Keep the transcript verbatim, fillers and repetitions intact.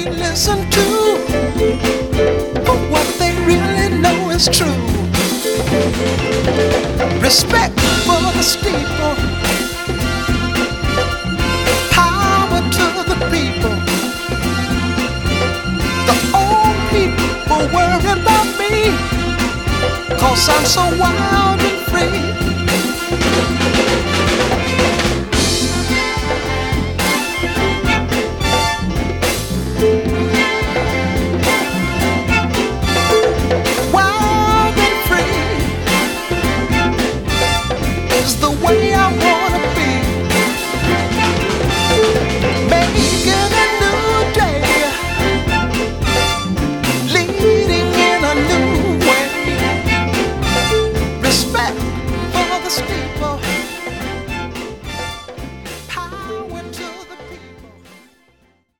we listen to, but what they really know is true. Respect for the steeple, power to the people. The old people worry about me, 'cause I'm so wild and free.